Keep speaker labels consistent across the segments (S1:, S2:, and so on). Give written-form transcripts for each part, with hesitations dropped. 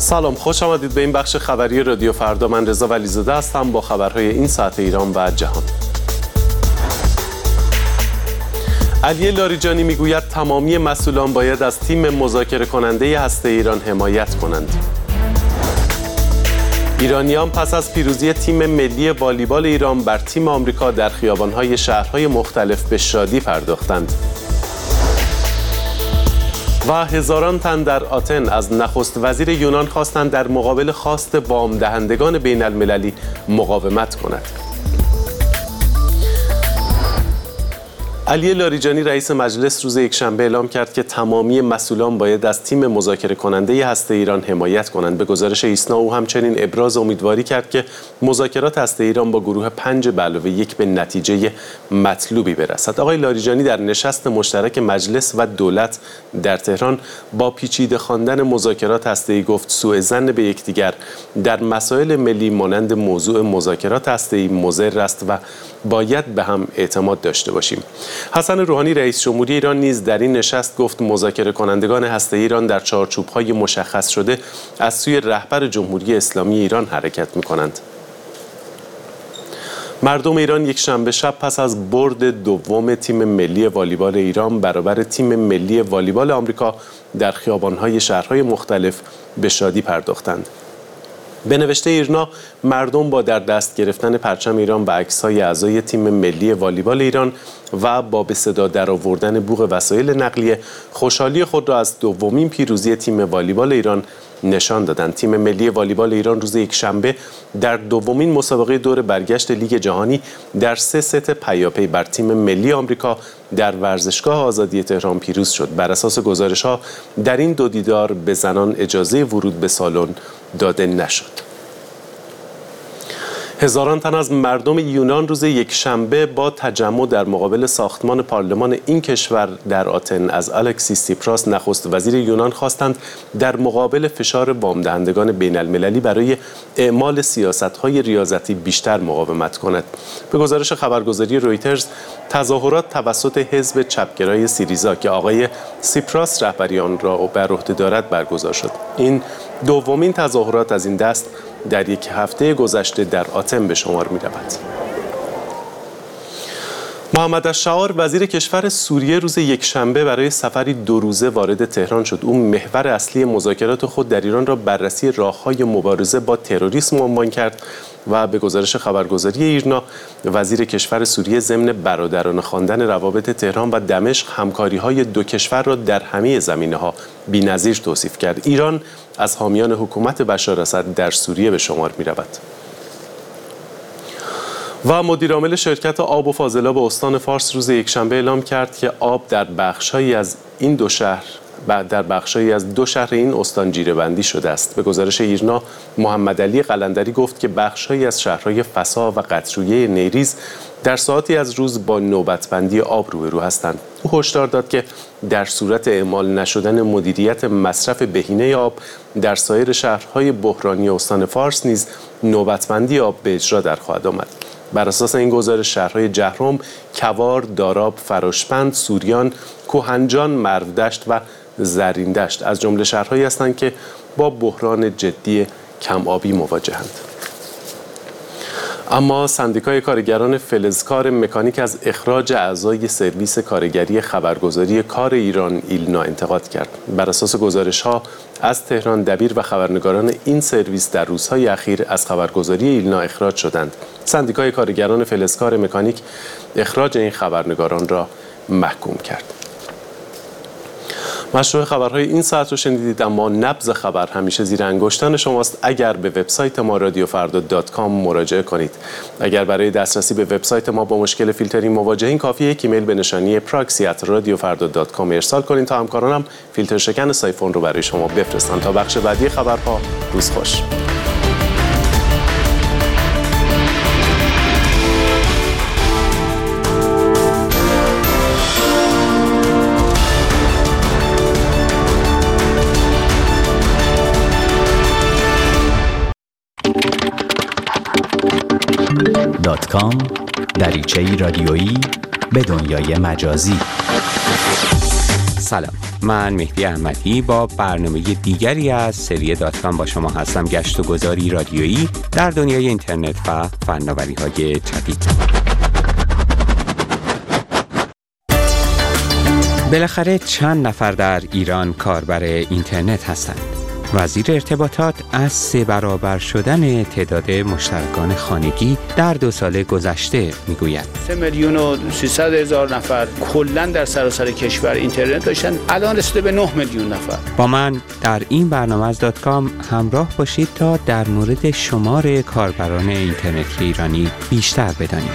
S1: سلام، خوش آمدید به این بخش خبری رادیو فردا. من رضا ولیزاده هستم با خبرهای این ساعت ایران و جهان. علی لاریجانی میگوید تمامی مسئولان باید از تیم مذاکره کننده هسته ایران حمایت کنند. ایرانیان پس از پیروزی تیم ملی والیبال ایران بر تیم آمریکا در خیابان‌های شهرهای مختلف به شادی پرداختند. و هزاران تن در آتن از نخست وزیر یونان خواستند در مقابل خواست وام دهندگان بین المللی مقاومت کند. علی لاریجانی رئیس مجلس روز یکشنبه اعلام کرد که تمامی مسئولان باید از تیم مذاکره کننده هسته ایران حمایت کنند. به گزارش ایسنا او همچنین ابراز امیدواری کرد که مذاکرات هسته ایران با گروه 5+1 به نتیجه مطلوبی برسد. آقای لاریجانی در نشست مشترک مجلس و دولت در تهران با پیچیده خواندن مذاکرات هسته‌ای گفت سوء ظن به یکدیگر در مسائل ملی مانند موضوع مذاکرات هسته‌ای مضر است و باید به هم اعتماد داشته باشیم. حسن روحانی رئیس جمهوری ایران نیز در این نشست گفت مذاکره کنندگان هسته‌ای ایران در چارچوب‌های مشخص شده از سوی رهبر جمهوری اسلامی ایران حرکت می‌کنند. مردم ایران یک شنبه شب پس از برد دوم تیم ملی والیبال ایران برابر تیم ملی والیبال آمریکا در خیابان‌های شهرهای مختلف به شادی پرداختند. به نوشته ایرنا، مردم با در دست گرفتن پرچم ایران و عکس‌های اعضای تیم ملی والیبال ایران و با به صدا درآوردن بوق وسایل نقلیه خوشحالی خود را از دومین پیروزی تیم والیبال ایران نشان دادند. تیم ملی والیبال ایران روز یکشنبه در دومین مسابقه دور برگشت لیگ جهانی در 3 ست پیاپی بر تیم ملی آمریکا در ورزشگاه آزادی تهران پیروز شد. بر اساس گزارش‌ها در این دو دیدار به زنان اجازه ورود به سالن داده نشد. هزاران تن از مردم یونان روز یکشنبه با تجمع در مقابل ساختمان پارلمان این کشور در آتن از الکسیس سیپراس نخست وزیر یونان خواستند در مقابل فشار وام دهندگان بین المللی برای اعمال سیاست‌های ریاضتی بیشتر مقاومت کند. به گزارش خبرگزاری رویترز، تظاهرات توسط حزب چپگرای سیریزا که آقای سیپراس رهبری آن را بر عهده دارد برگزار شد. این دومین تظاهرات از این دست در یک هفته گذشته در آتن به شمار می رود. محمد الشعار وزیر کشور سوریه روز یکشنبه برای سفری 2 روزه وارد تهران شد. او محور اصلی مذاکرات خود در ایران را بررسی راه‌های مبارزه با تروریسم عنوان کرد و به گزارش خبرگزاری ایرنا، وزیر کشور سوریه ضمن برادرانه خواندن روابط تهران و دمشق همکاری‌های دو کشور را در همه زمینه‌ها بی‌نظیر توصیف کرد. ایران از حامیان حکومت بشار اسد در سوریه به شمار می‌رود. و مدیرعامل شرکت آب و فاضلاب استان فارس روز یکشنبه اعلام کرد که آب در بخش‌هایی از دو شهر این استان جیره‌بندی شده است. به گزارش ایرنا، محمد علی قلندری گفت که بخش‌هایی از شهرهای فسا و قطرویه نیریز در ساعتی از روز با نوبتبندی آب روبرو هستند. او هشدار داد که در صورت اعمال نشدن مدیریت مصرف بهینه آب در سایر شهرهای بحرانی استان فارس نیز نوبتبندی آب به اجرا در خواهد آمد. بر اساس این گزارش شهرهای جهرم، کوار، داراب، فراشپند، سوریان، کهنجان، مروردشت و زریندشت از جمله شهرهایی هستند که با بحران جدی کم آبی مواجهند. اما سندیکای کارگران فلزکار مکانیک از اخراج اعضای سرویس کارگری خبرگزاری کار ایران ایلنا انتقاد کرد. بر اساس گزارش‌ها از تهران، دبیر و خبرنگاران این سرویس در روزهای اخیر از خبرگزاری ایلنا اخراج شدند. سندیکای کارگران فلزکار مکانیک اخراج این خبرنگاران را محکوم کرد. مشروع خبرهای این ساعت رو شنیدید، اما نبض خبر همیشه زیر انگشتان شماست. اگر به وبسایت ما radioffarda.com مراجعه کنید. اگر برای دسترسی به وبسایت ما با مشکل فیلترینگ مواجهین، کافیه یک ایمیل به نشانی proxy@radioffarda.com ارسال کنید تا همکارانم فیلتر شکن سایفون رو برای شما بفرستند. تا بخش بعدی خبرها، روز خوش.
S2: .com دریچه‌ای رادیویی به دنیای مجازی. سلام، من مهدی احمدی با برنامه دیگری از سری .com با شما هستم. گشت و گذاری رادیویی در دنیای اینترنت و فناوری‌های جدید. بالاخره چند نفر در ایران کاربر اینترنت هستند؟ وزیر ارتباطات از 3 برابر شدن تعداد مشترکان خانگی در 2 سال گذشته میگوید.
S3: 3,300,000 نفر کلاً در سراسر کشور اینترنت داشتن، الان رسیده به 9 میلیون نفر.
S2: با من در این برنامه از .com همراه باشید تا در مورد شمار کاربران اینترنتی ایرانی بیشتر بدانیم.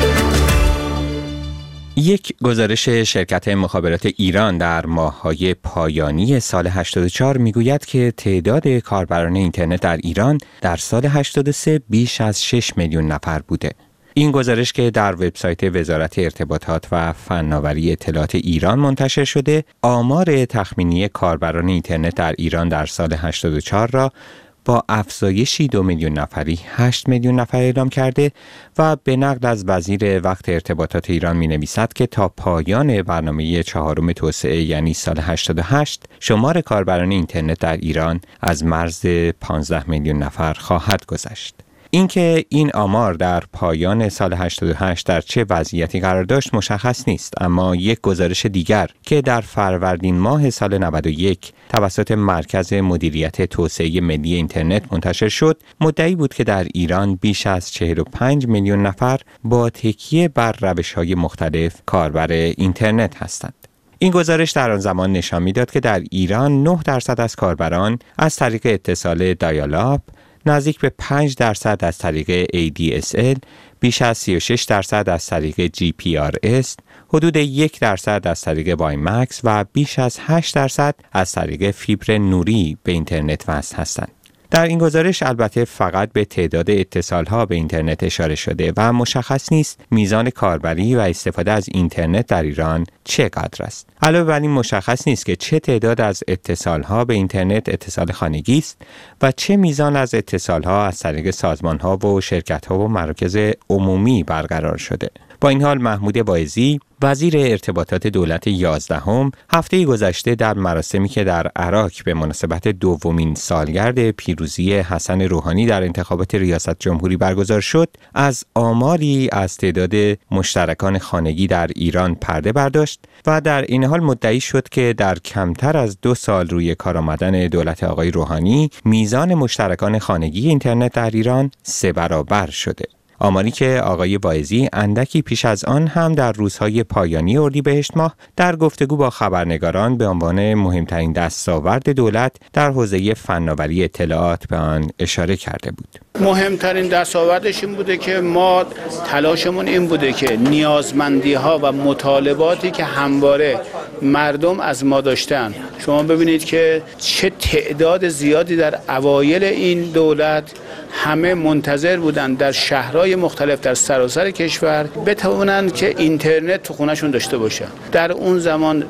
S2: یک گزارش شرکت مخابرات ایران در ماه‌های پایانی سال 84 میگوید که تعداد کاربران اینترنت در ایران در سال 83 بیش از 6 میلیون نفر بوده. این گزارش که در وبسایت وزارت ارتباطات و فناوری اطلاعات ایران منتشر شده، آمار تخمینی کاربران اینترنت در ایران در سال 84 را با افزایشی 2 میلیون نفری 8 میلیون نفر اعلام کرده و به نقل از وزیر وقت ارتباطات ایران می نویسد که تا پایان برنامه 4 توسعه یعنی سال 88 شمار کاربران اینترنت در ایران از مرز 15 میلیون نفر خواهد گذشت. اینکه این آمار در پایان سال 88 در چه وضعیتی قرار داشت مشخص نیست، اما یک گزارش دیگر که در فروردین ماه سال 91 توسط مرکز مدیریت توسعه ملی اینترنت منتشر شد، مدعی بود که در ایران بیش از 45 میلیون نفر با تکیه بر روش‌های مختلف کاربر اینترنت هستند. این گزارش در آن زمان نشان می‌داد که در ایران 9% از کاربران از طریق اتصال دایال-آپ، نزدیک به 5% از طریق ADSL، بیش از 36% از طریق GPRS، حدود 1% از طریق وایمکس و بیش از 8% از طریق فیبر نوری به اینترنت وصل هستند. در این گزارش البته فقط به تعداد اتصال‌ها به اینترنت اشاره شده و مشخص نیست میزان کاربری و استفاده از اینترنت در ایران چقدر است. علاوه بر این مشخص نیست که چه تعداد از اتصال‌ها به اینترنت اتصال خانگی است و چه میزان از اتصال‌ها از طریق سازمان‌ها و شرکت‌ها و مراکز عمومی برقرار شده. با این حال محمود واعظی، وزیر ارتباطات دولت 11 هفته گذشته در مراسمی که در عراق به مناسبت 2مین سالگرد پیروزی حسن روحانی در انتخابات ریاست جمهوری برگزار شد، از آماری از تعداد مشترکان خانگی در ایران پرده برداشت و در این حال مدعی شد که در کمتر از 2 سال روی کار آمدن دولت آقای روحانی، میزان مشترکان خانگی اینترنت در ایران 3 برابر شده. آماری که آقای واعظی اندکی پیش از آن هم در روزهای پایانی اردیبهشت ماه در گفتگو با خبرنگاران به عنوان مهمترین دستاورد دولت در حوزه فناوری اطلاعات به آن اشاره کرده بود.
S3: مهمترین دستاوردش این بوده که ما تلاشمون این بوده که نیازمندی‌ها و مطالباتی که همواره مردم از ما داشتن، شما ببینید که چه تعداد زیادی در اوایل این دولت همه منتظر بودن در شهرهای مختلف در سراسر کشور بتوانند که اینترنت تو خونه‌شون داشته باشن. در اون زمان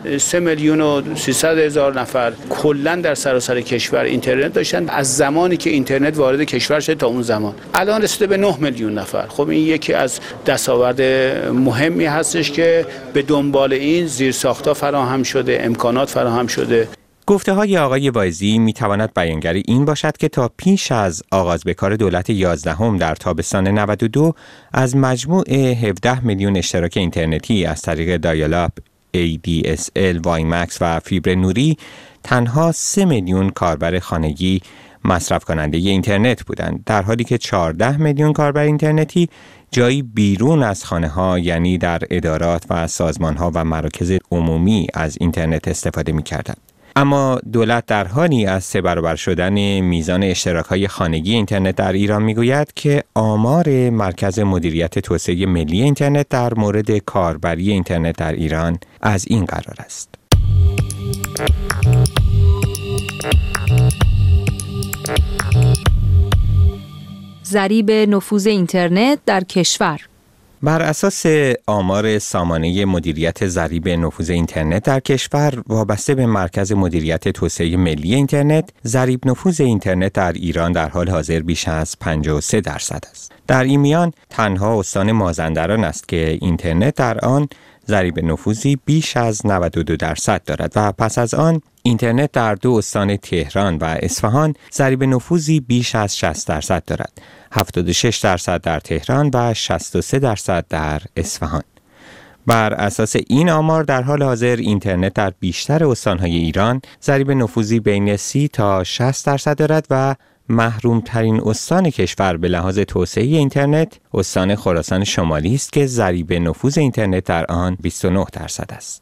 S3: 3,300,000 نفر کلاً در سراسر کشور اینترنت داشتن از زمانی که اینترنت وارد کشور شد تا اون زمان. الان رسیده به 9 میلیون نفر. خب این یکی از دستاورد مهمی هستش که به دنبال این زیرساخت‌ها فراهم شده، امکانات فراهم شده.
S2: گفته‌های آقای واعظی می‌تواند بیانگر این باشد که تا پیش از آغاز به کار دولت 11 در تابستان 92 از مجموع 17 میلیون اشتراک اینترنتی از طریق دایال-آپ، ADSL، وایمکس و فیبر نوری تنها 3 میلیون کاربر خانگی مصرف کننده اینترنت بودند، در حالی که 14 میلیون کاربر اینترنتی جایی بیرون از خانه‌ها یعنی در ادارات و سازمان‌ها و مراکز عمومی از اینترنت استفاده می‌کردند. اما دولت در حالی از 3 برابر شدن میزان اشتراک‌های خانگی اینترنت در ایران میگوید که آمار مرکز مدیریت توسعه ملی اینترنت در مورد کاربری اینترنت در ایران از این قرار است.
S4: ضریب نفوذ اینترنت در کشور.
S2: بر اساس آمار سامانه مدیریت ضریب نفوذ اینترنت در کشور وابسته به مرکز مدیریت توسعه ملی اینترنت، ضریب نفوذ اینترنت در ایران در حال حاضر بیش از 53% است. در این میان تنها استان مازندران است که اینترنت در آن ضریب نفوذی بیش از 92% دارد و پس از آن اینترنت در 2 استان تهران و اصفهان ضریب نفوذی بیش از 60% دارد. 76% در تهران و 63% در اصفهان. بر اساس این آمار در حال حاضر اینترنت در بیشتر استان‌های ایران ضریب نفوذی بین 30 تا 60% دارد و محروم‌ترین استان کشور به لحاظ توسعه اینترنت استان خراسان شمالی است که ضریب نفوذ اینترنت در آن 29% است.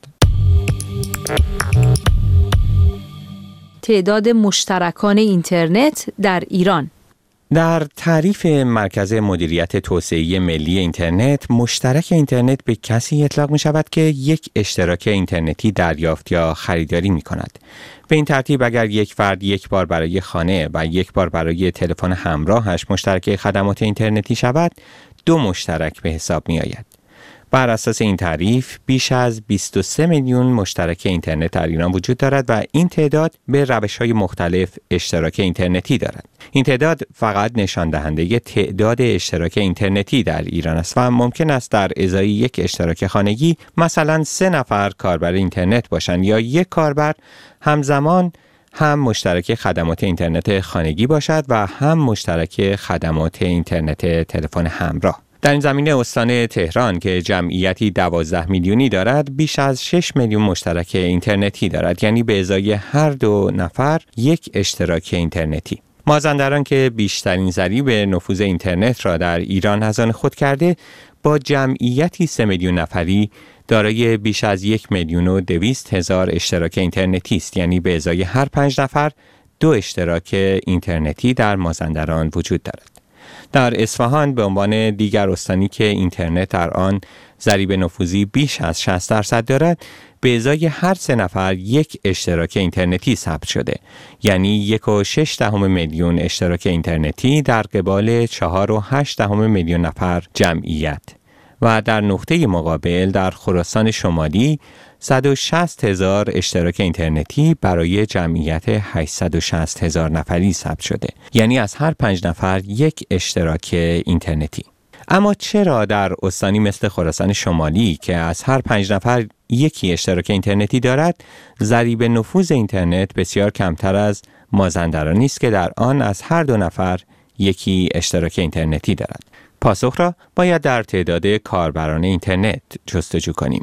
S4: تعداد مشترکان اینترنت در ایران.
S2: در تعریف مرکز مدیریت توسعه ملی اینترنت، مشترک اینترنت به کسی اطلاق می شود که یک اشتراک اینترنتی دریافت یا خریداری می کند. به این ترتیب اگر یک فرد یک بار برای خانه و یک بار برای تلفن همراهش مشترک خدمات اینترنتی شود، 2 مشترک به حساب می آید. بر اساس این تعریف بیش از 23 میلیون مشترک اینترنت در ایران وجود دارد و این تعداد به روش‌های مختلف اشتراک اینترنتی دارد. این تعداد فقط نشان دهنده تعداد اشتراک اینترنتی در ایران است و ممکن است در ازای یک اشتراک خانگی مثلا 3 نفر کاربر اینترنت باشند یا یک کاربر همزمان هم مشترک خدمات اینترنت خانگی باشد و هم مشترک خدمات اینترنت تلفن همراه. در این زمینه استان تهران که جمعیتی 12 میلیونی دارد بیش از 6 میلیون مشترک اینترنتی دارد، یعنی به ازای هر 2 نفر یک اشتراک اینترنتی. مازندران که بیشترین ضریب نفوذ اینترنت را در ایران از آن خود کرده با جمعیتی 3 میلیون نفری دارای بیش از 1,200,000 اشتراک اینترنتی است، یعنی به ازای هر 5 نفر 2 اشتراک اینترنتی در مازندران وجود دارد. در اصفهان به عنوان دیگر استانی که اینترنت در آن ضریب نفوذی بیش از 60% دارد، به ازای هر 3 نفر یک اشتراک اینترنتی ثبت شده، یعنی 1.6 میلیون اشتراک اینترنتی در قبال 4.8 میلیون نفر جمعیت. و در نقطه مقابل در خراسان شمالی 160,000 اشتراک اینترنتی برای جمعیت 860,000 نفری ثبت شده، یعنی از هر 5 نفر یک اشتراک اینترنتی. اما چرا در استانی مثل خراسان شمالی که از هر 5 نفر یکی اشتراک اینترنتی دارد، ضریب نفوذ اینترنت بسیار کمتر از مازندران است که در آن از هر 2 نفر یکی اشتراک اینترنتی دارد؟ پاسخ را باید در تعداد کاربران اینترنت جستجو کنیم.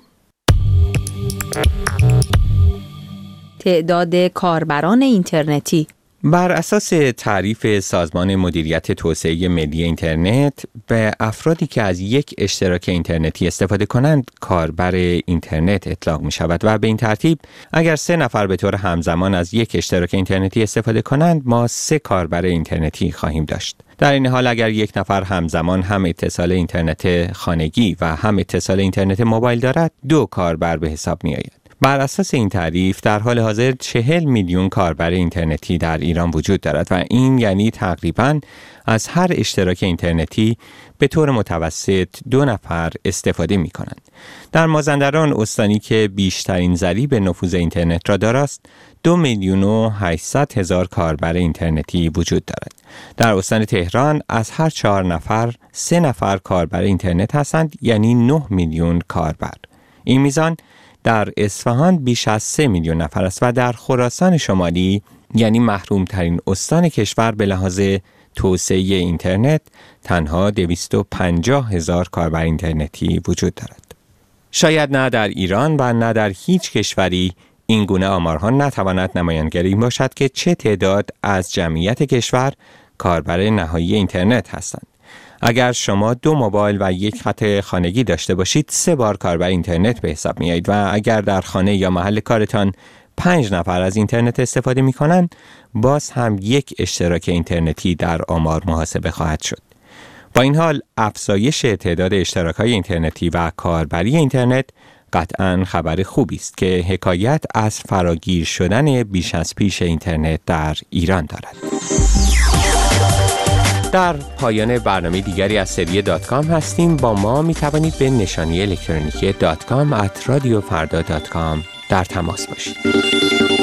S4: تعداد کاربران اینترنتی.
S2: بر اساس تعریف سازمان مدیریت توسعه ملی اینترنت، به افرادی که از یک اشتراک اینترنتی استفاده کنند کاربر اینترنت اطلاق می شود و به این ترتیب اگر 3 نفر به طور همزمان از یک اشتراک اینترنتی استفاده کنند ما 3 کاربر اینترنتی خواهیم داشت. در این حال اگر یک نفر همزمان هم اتصال اینترنت خانگی و هم اتصال اینترنت موبایل دارد 2 کاربر به حساب می آید. بر اساس این تعریف در حال حاضر 40 میلیون کاربر اینترنتی در ایران وجود دارد و این یعنی تقریباً از هر اشتراک اینترنتی به طور متوسط 2 نفر استفاده می کنند. در مازندران استانی که بیشترین ضریب نفوذ اینترنت را دارد 2,800,000 کاربر اینترنتی وجود دارد. در استان تهران از هر 4 نفر 3 نفر کاربر اینترنت هستند، یعنی 9 میلیون کاربر. این میزان در اصفهان بیش از 3 میلیون نفر است و در خراسان شمالی یعنی محروم ترین استان کشور به لحاظ توسعه اینترنت تنها 250,000 کاربر اینترنتی وجود دارد. شاید نه در ایران و نه در هیچ کشوری این گونه آمارها نتواند نمایانگر این باشد که چه تعداد از جمعیت کشور کاربر نهایی اینترنت هستند. اگر شما 2 موبایل و 1 خط خانگی داشته باشید 3 بار کاربر اینترنت به حساب می آید و اگر در خانه یا محل کارتان 5 نفر از اینترنت استفاده می کنند باز هم 1 اشتراک اینترنتی در آمار محاسبه خواهد شد. با این حال افزایش تعداد اشتراک‌های اینترنتی و کاربری اینترنت قطعاً خبر خوبی است که حکایت از فراگیر شدن بیش از پیش اینترنت در ایران دارد. در پایان برنامه دیگری از سری .com هستیم. با ما می توانید به نشانی الکترونیکی .com @radiofarda.com در تماس باشید.